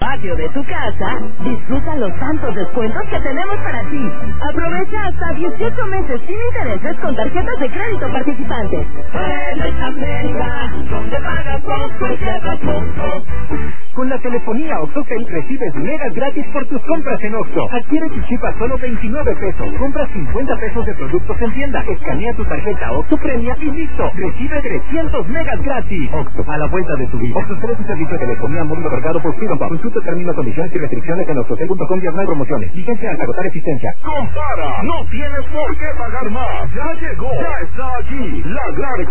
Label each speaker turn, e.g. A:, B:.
A: patio de tu casa, disfruta los tantos descuentos que tenemos para ti. Aprovecha hasta 18 meses sin intereses con tarjetas de crédito participantes.
B: En América, donde pagas poco y queda poco.
C: Con la telefonía OXXOTEL recibes megas gratis por tus compras en OXXO. Adquiere tu chip a solo 29 pesos. Compra 50 pesos de productos en tienda. Escanea tu tarjeta OXXO Premia y listo. Recibe 300 megas gratis. OXXO, a la vuelta de tu vida. OXXO es un servicio de telefonía móvil otorgado por Freedom. Consulta términos, condiciones y restricciones en oxxotel.com/promociones. Vigencia hasta agotar existencia.
D: Compara, no tienes por qué pagar más. Ya llegó, ya está aquí la gran